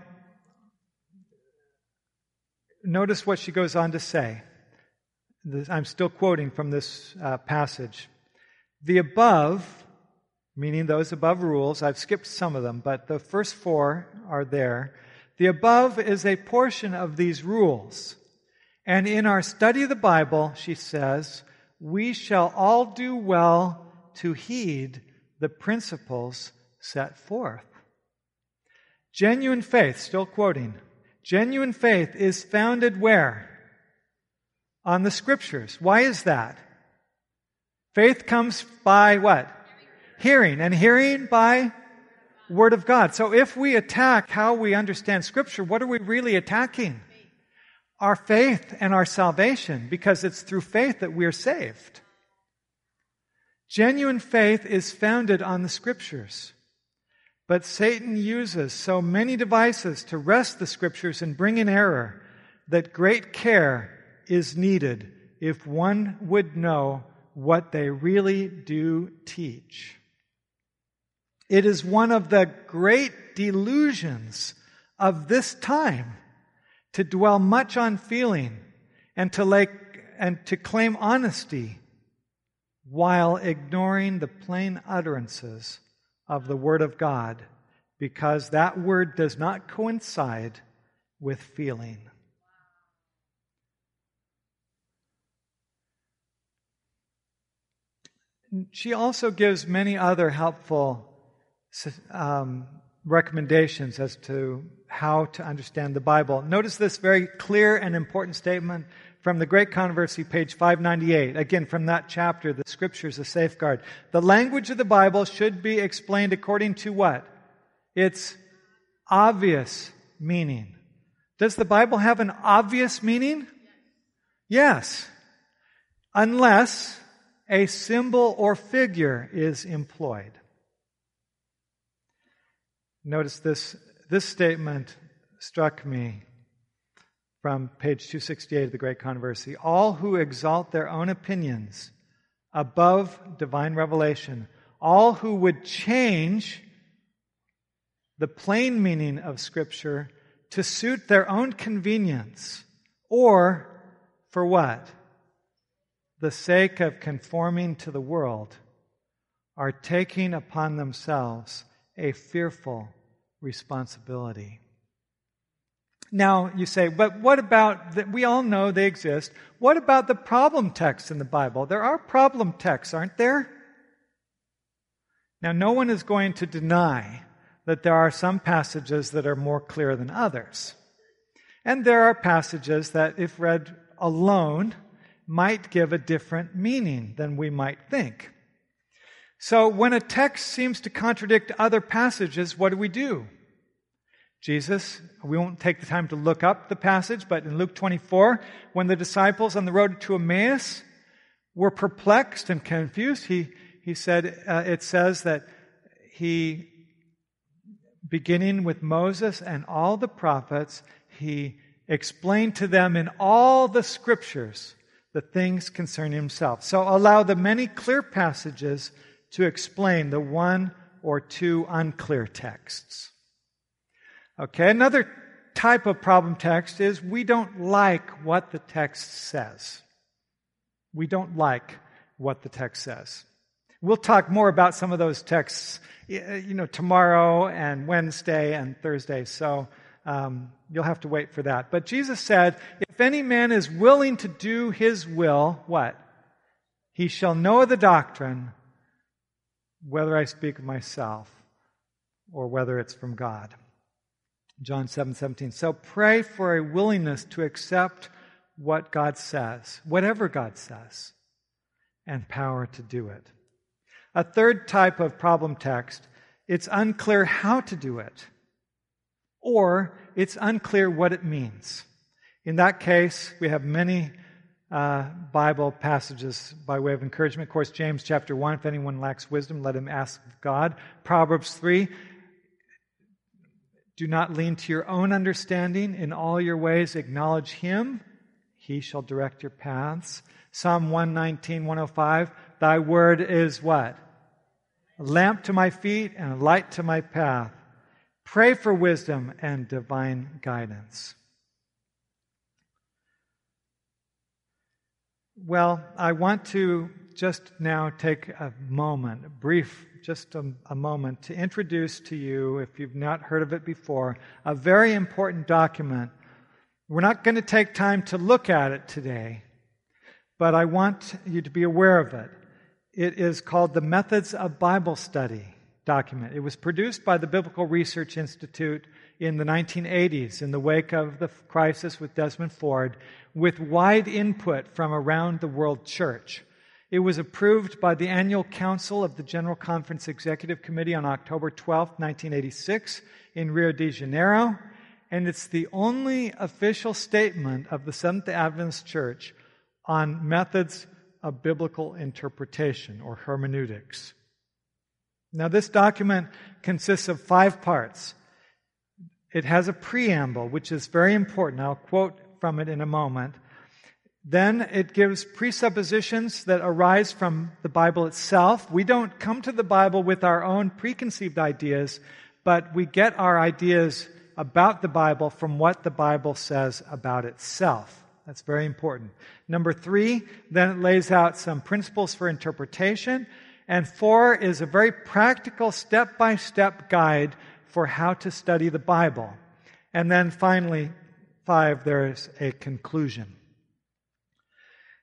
notice what she goes on to say. This, I'm still quoting from this uh, passage. The above, meaning those above rules, I've skipped some of them, but the first four are there. The above is a portion of these rules. And in our study of the Bible, she says, we shall all do well to heed the principles set forth. Genuine faith, still quoting, genuine faith is founded where? On the Scriptures. Why is that? Faith comes by what? Hearing. And hearing by Word of God. So if we attack how we understand Scripture, what are we really attacking? Our faith and our salvation, because it's through faith that we are saved. Genuine faith is founded on the Scriptures. But Satan uses so many devices to wrest the Scriptures and bring in error that great care is needed if one would know what they really do teach. It is one of the great delusions of this time to dwell much on feeling and to like and to claim honesty while ignoring the plain utterances of the Word of God, because that Word does not coincide with feeling. she also gives many other helpful um, recommendations as to how to understand the Bible. Notice this very clear and important statement from the Great Controversy, page five ninety-eight. Again, from that chapter, the Scriptures, a safeguard. The language of the Bible should be explained according to what? Its obvious meaning. Does the Bible have an obvious meaning? Yes. Unless a symbol or figure is employed. Notice this, this statement struck me from page two sixty-eight of the Great Controversy. All who exalt their own opinions above divine revelation, all who would change the plain meaning of Scripture to suit their own convenience, or for what? The sake of conforming to the world, are taking upon themselves a fearful responsibility. Now, you say, but what about, that? We all know they exist. What about the problem texts in the Bible? There are problem texts, aren't there? Now, no one is going to deny that there are some passages that are more clear than others. And there are passages that, if read alone, might give a different meaning than we might think. So when a text seems to contradict other passages, what do we do? Jesus, we won't take the time to look up the passage, but in Luke twenty-four, when the disciples on the road to Emmaus were perplexed and confused, he, he said, uh, it says that he, beginning with Moses and all the prophets, he explained to them in all the Scriptures the things concerning himself. So allow the many clear passages to explain the one or two unclear texts. Okay, another type of problem text is we don't like what the text says. We don't like what the text says. We'll talk more about some of those texts, you know, tomorrow and Wednesday and Thursday, so um, you'll have to wait for that. But Jesus said, if any man is willing to do his will, what? He shall know the doctrine, whether I speak of myself or whether it's from God. John seven seventeen. So pray for a willingness to accept what God says, whatever God says, and power to do it. A third type of problem text, it's unclear how to do it, or it's unclear what it means. In that case, we have many uh, Bible passages by way of encouragement. Of course, James chapter one, if anyone lacks wisdom, let him ask God. Proverbs three, do not lean to your own understanding. In all your ways acknowledge Him. He shall direct your paths. Psalm one nineteen, one oh five, thy word is what? A lamp to my feet and a light to my path. Pray for wisdom and divine guidance. Well, I want to just now take a moment, a brief, just a, a moment, to introduce to you, if you've not heard of it before, a very important document. We're not going to take time to look at it today, but I want you to be aware of it. It is called the Methods of Bible Study document. It was produced by the Biblical Research Institute in the nineteen eighties in the wake of the crisis with Desmond Ford, with wide input from around the world church. It was approved by the Annual Council of the General Conference Executive Committee on October twelfth, nineteen eighty-six in Rio de Janeiro, and it's the only official statement of the Seventh-day Adventist Church on methods of biblical interpretation or hermeneutics. Now, this document consists of five parts. It has a preamble, which is very important. I'll quote from it in a moment. Then it gives presuppositions that arise from the Bible itself. We don't come to the Bible with our own preconceived ideas, but we get our ideas about the Bible from what the Bible says about itself. That's very important. Number three, then it lays out some principles for interpretation. And four is a very practical step-by-step guide for how to study the Bible. And then finally, five, there is a conclusion.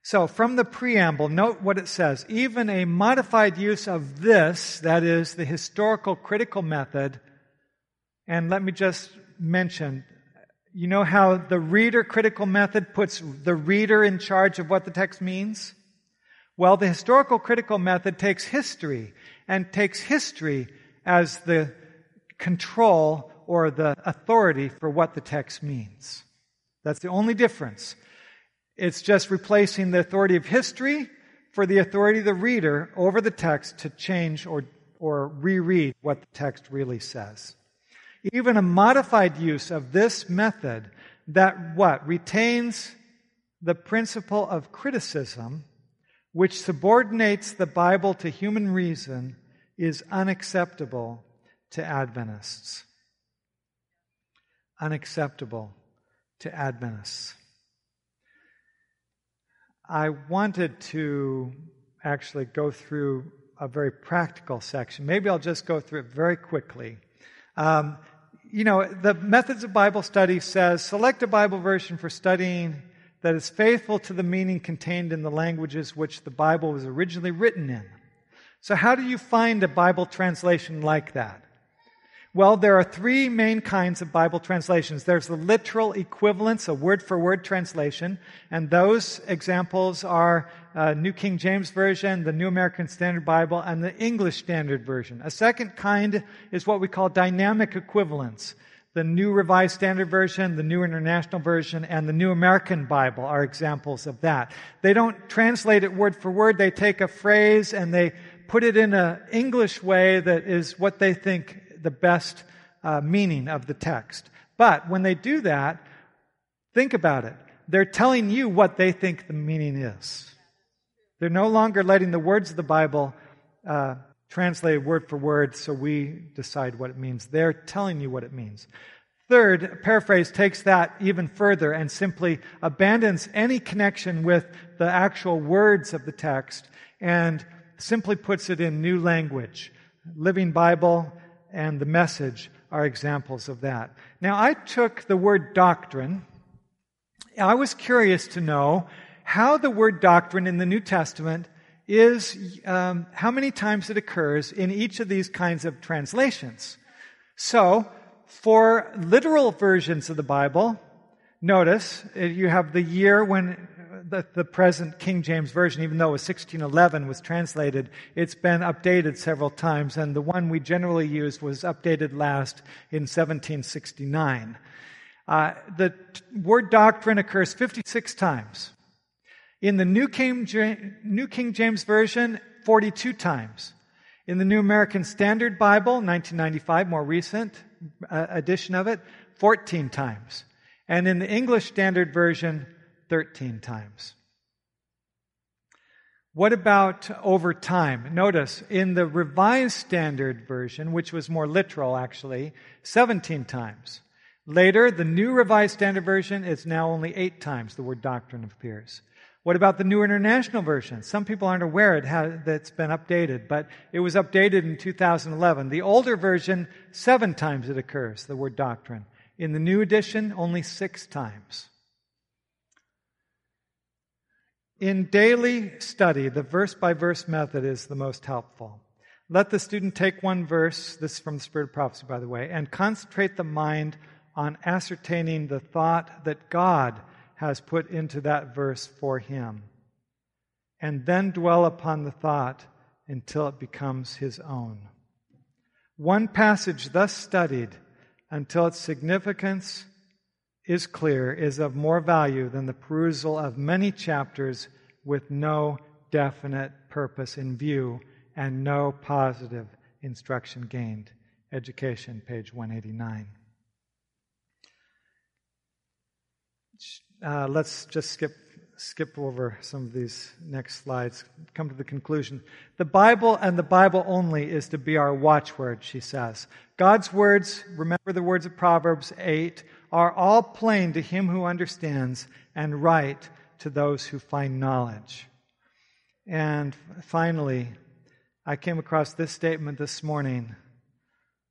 So from the preamble, note what it says. Even a modified use of this, that is, the historical critical method, and let me just mention, you know how the reader critical method puts the reader in charge of what the text means? Well, the historical critical method takes history and takes history as the control or the authority for what the text means. That's the only difference. It's just replacing the authority of history for the authority of the reader over the text to change or, or reread what the text really says. Even a modified use of this method that what? Retains the principle of criticism, which subordinates the Bible to human reason, is unacceptable to Adventists. Unacceptable to Adventists. I wanted to actually go through a very practical section. Maybe I'll just go through it very quickly. Um, you know, the Methods of Bible Study says, select a Bible version for studying that is faithful to the meaning contained in the languages which the Bible was originally written in. So how do you find a Bible translation like that? Well, there are three main kinds of Bible translations. There's the literal equivalence, a word-for-word translation, and those examples are uh, New King James Version, the New American Standard Bible, and the English Standard Version. A second kind is what we call dynamic equivalence. The New Revised Standard Version, the New International Version, and the New American Bible are examples of that. They don't translate it word for word. They take a phrase and they put it in an English way that is what they think the best uh, meaning of the text. But when they do that, think about it. They're telling you what they think the meaning is. They're no longer letting the words of the Bible uh, translate word for word so we decide what it means. They're telling you what it means. Third, a paraphrase takes that even further and simply abandons any connection with the actual words of the text and simply puts it in new language. Living Bible and the Message are examples of that. Now, I took the word doctrine. I was curious to know how the word doctrine in the New Testament is, um, how many times it occurs in each of these kinds of translations. So, for literal versions of the Bible, notice you have the year when the, the present King James Version, even though it was sixteen eleven, was translated, it's been updated several times, and the one we generally used was updated last in seventeen sixty-nine. Uh, the t- word doctrine occurs fifty-six times. In the New King, New King James Version, forty-two times. In the New American Standard Bible, nineteen ninety-five, more recent uh, edition of it, fourteen times. And in the English Standard Version, thirteen times. What about over time? Notice, in the Revised Standard Version, which was more literal actually, seventeen times. Later, the New Revised Standard Version is now only eight times the word doctrine appears. What about the New International Version? Some people aren't aware it has, that it's been updated, but it was updated in two thousand eleven. The older version, seven times it occurs, the word doctrine. In the new edition, only six times. In daily study, the verse-by-verse method is the most helpful. Let the student take one verse, this is from the Spirit of Prophecy, by the way, and concentrate the mind on ascertaining the thought that God has put into that verse for him, and then dwell upon the thought until it becomes his own. One passage thus studied until its significance is clear is of more value than the perusal of many chapters with no definite purpose in view and no positive instruction gained. Education, page one eighty-nine. Uh, let's just skip skip over some of these next slides. Come to the conclusion. The Bible and the Bible only is to be our watchword, she says. God's words, remember the words of Proverbs eight, are all plain to him who understands and right to those who find knowledge. And finally, I came across this statement this morning,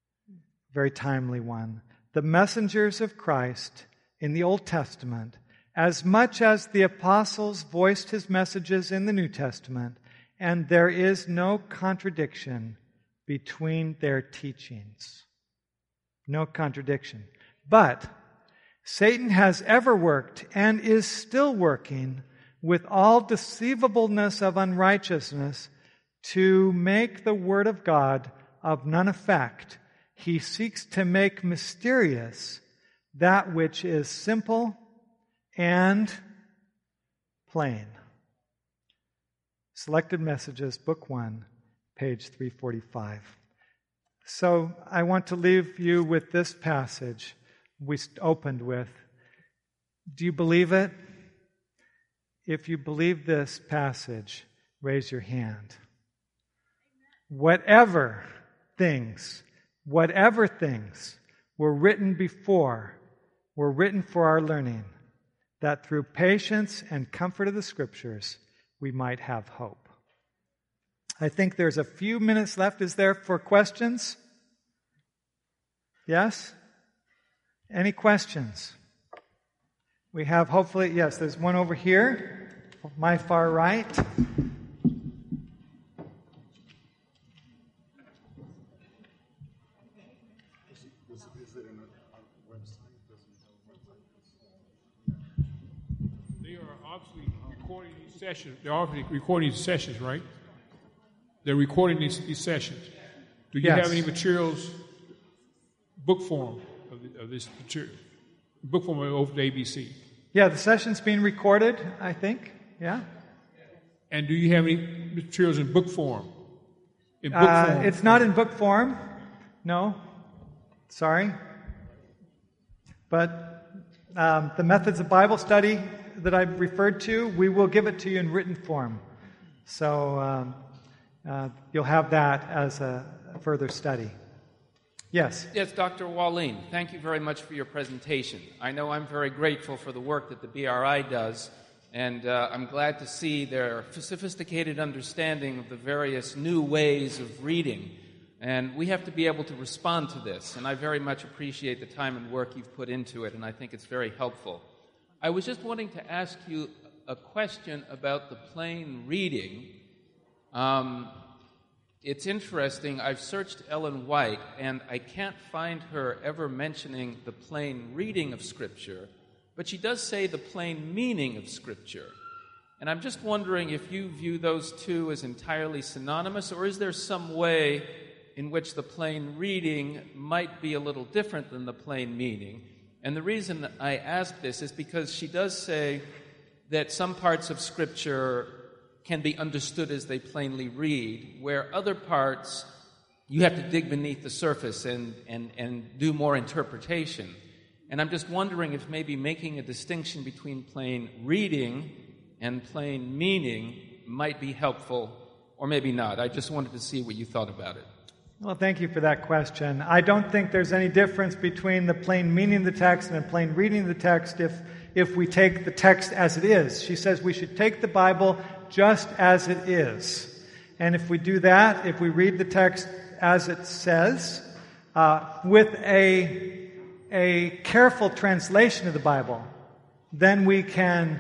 very timely one. The messengers of Christ in the Old Testament as much as the apostles voiced his messages in the New Testament, and there is no contradiction between their teachings. No contradiction. But Satan has ever worked and is still working with all deceivableness of unrighteousness to make the Word of God of none effect. He seeks to make mysterious that which is simple and plain. Selected Messages, Book one, page three forty-five. So I want to leave you with this passage we opened with. Do you believe it? If you believe this passage, raise your hand. Whatever things, whatever things were written before, were written for our learning, that through patience and comfort of the Scriptures, we might have hope. I think there's a few minutes left. Is there for questions? Yes? Any questions? We have hopefully, yes, there's one over here, my far right. They are obviously recording these sessions. They're obviously recording these sessions, right? They're recording these, these sessions. Do you Yes. have any materials, book form of, the, of this material? Book form over to A B C. Yeah, the session's being recorded, I think. Yeah. And do you have any materials in book form? In book Uh, form? it's not in book form. No. Sorry. But um, the methods of Bible study that I referred to, we will give it to you in written form. So um, uh, you'll have that as a further study. Yes. Yes, Doctor Wallin, thank you very much for your presentation. I know I'm very grateful for the work that the B R I does, and uh, I'm glad to see their sophisticated understanding of the various new ways of reading. And we have to be able to respond to this, and I very much appreciate the time and work you've put into it, and I think it's very helpful. I was just wanting to ask you a question about the plain reading. Um, It's interesting, I've searched Ellen White, and I can't find her ever mentioning the plain reading of Scripture, but she does say the plain meaning of Scripture. And I'm just wondering if you view those two as entirely synonymous, or is there some way in which the plain reading might be a little different than the plain meaning? And the reason I ask this is because she does say that some parts of Scripture can be understood as they plainly read, where other parts you have to dig beneath the surface and, and, and do more interpretation. And I'm just wondering if maybe making a distinction between plain reading and plain meaning might be helpful, or maybe not. I just wanted to see what you thought about it. Well, thank you for that question. I don't think there's any difference between the plain meaning of the text and the plain reading of the text if, if we take the text as it is. She says we should take the Bible just as it is. And if we do that, if we read the text as it says, uh, with a, a careful translation of the Bible, then we can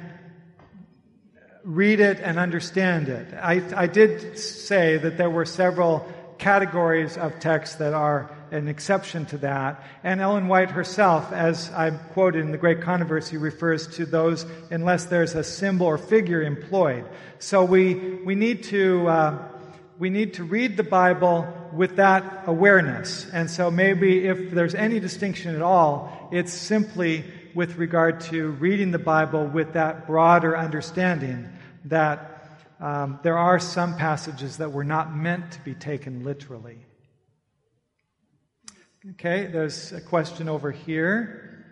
read it and understand it. I, I did say that there were several categories of text that are an exception to that. And Ellen White herself, as I quoted in The Great Controversy, refers to those unless there's a symbol or figure employed. So we we need to uh, we need to read the Bible with that awareness. And so maybe if there's any distinction at all, it's simply with regard to reading the Bible with that broader understanding that um, there are some passages that were not meant to be taken literally. Okay, there's a question over here.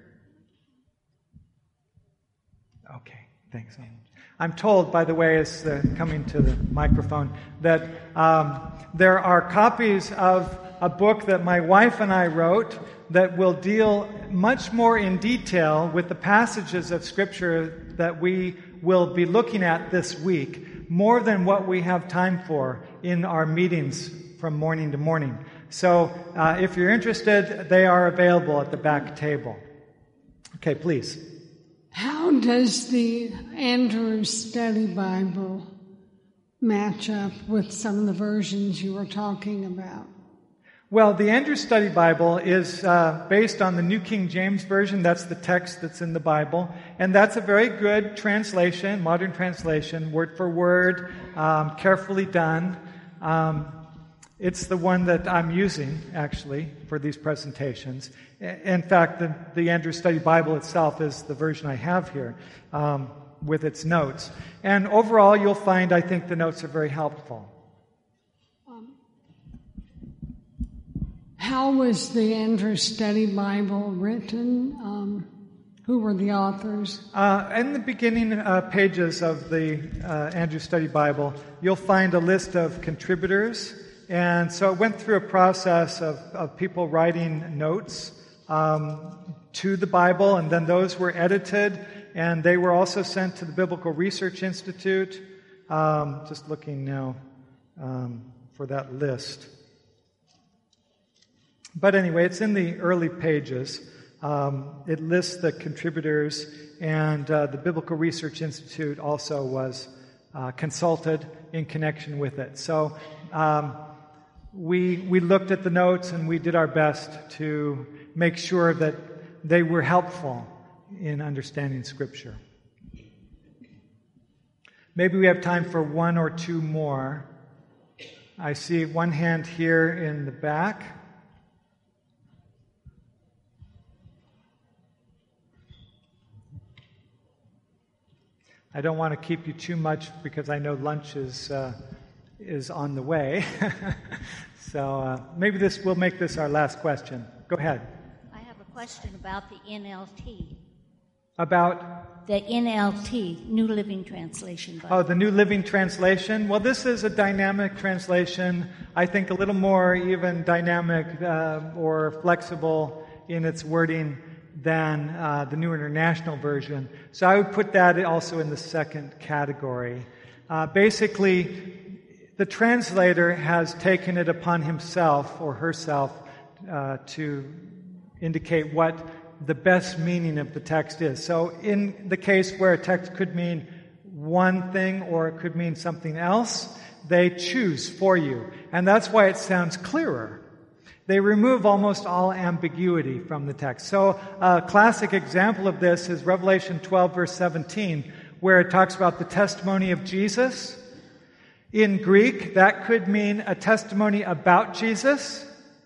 Okay, thanks. I'm told, by the way, as uh, coming to the microphone, that um, there are copies of a book that my wife and I wrote that will deal much more in detail with the passages of Scripture that we will be looking at this week, more than what we have time for in our meetings from morning to morning. So uh, if you're interested, they are available at the back table. Okay, please. How does the Andrews Study Bible match up with some of the versions you were talking about? Well, the Andrews Study Bible is uh, based on the New King James Version. That's the text that's in the Bible. And that's a very good translation, modern translation, word for word, um, carefully done. Um, it's the one that I'm using, actually, for these presentations. In fact, the, the Andrews Study Bible itself is the version I have here, um, with its notes. And overall, you'll find, I think, the notes are very helpful. How was the Andrews Study Bible written? Um, who were the authors? Uh, in the beginning uh, pages of the uh, Andrews Study Bible, you'll find a list of contributors. And so it went through a process of, of people writing notes um, to the Bible, and then those were edited, and they were also sent to the Biblical Research Institute. Um, just looking now um, for that list. But anyway, it's in the early pages. Um, it lists the contributors, and uh, the Biblical Research Institute also was uh, consulted in connection with it. So um, we we looked at the notes, and we did our best to make sure that they were helpful in understanding Scripture. Maybe we have time for one or two more. I see one hand here in the back. I don't want to keep you too much because I know lunch is uh, is on the way. so uh, maybe this will make this our last question. Go ahead. I have a question about the N L T. About? The N L T, New Living Translation Bible. Oh, the New Living Translation. Well, this is a dynamic translation. I think a little more even dynamic uh, or flexible in its wording than uh, the New International Version. So I would put that also in the second category. Uh, basically, the translator has taken it upon himself or herself uh, to indicate what the best meaning of the text is. So in the case where a text could mean one thing or it could mean something else, they choose for you. And that's why it sounds clearer. They remove almost all ambiguity from the text. So a classic example of this is Revelation twelve, verse seventeen, where it talks about the testimony of Jesus. In Greek, that could mean a testimony about Jesus,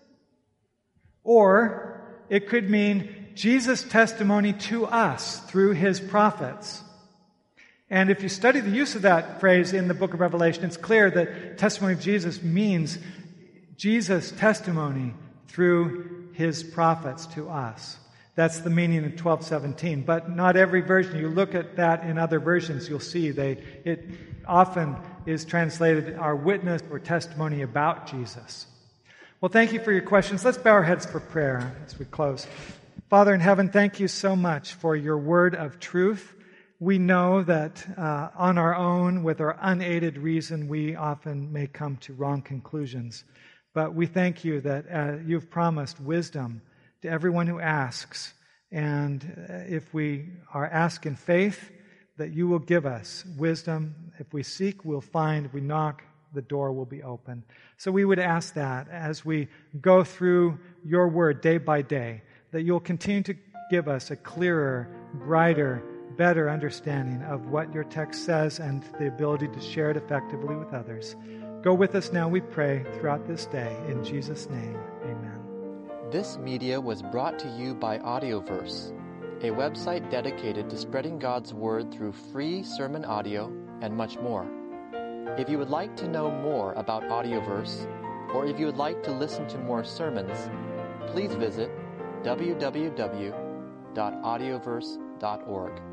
or it could mean Jesus' testimony to us through his prophets. And if you study the use of that phrase in the book of Revelation, it's clear that testimony of Jesus means Jesus' testimony through his prophets to us. That's the meaning of twelve seventeen. But not every version. You look at that in other versions, you'll see they it often is translated our witness or testimony about Jesus. Well, thank you for your questions. Let's bow our heads for prayer as we close. Father in heaven, thank you so much for your word of truth. We know that uh, on our own, with our unaided reason, we often may come to wrong conclusions. But we thank you that uh, you've promised wisdom to everyone who asks. And uh, if we are asked in faith, that you will give us wisdom. If we seek, we'll find. If we knock, the door will be open. So we would ask that as we go through your word day by day, that you'll continue to give us a clearer, brighter, better understanding of what your text says and the ability to share it effectively with others. Go with us now, we pray, throughout this day. In Jesus' name, amen. This media was brought to you by Audioverse, a website dedicated to spreading God's Word through free sermon audio and much more. If you would like to know more about Audioverse, or if you would like to listen to more sermons, please visit w w w dot audioverse dot org.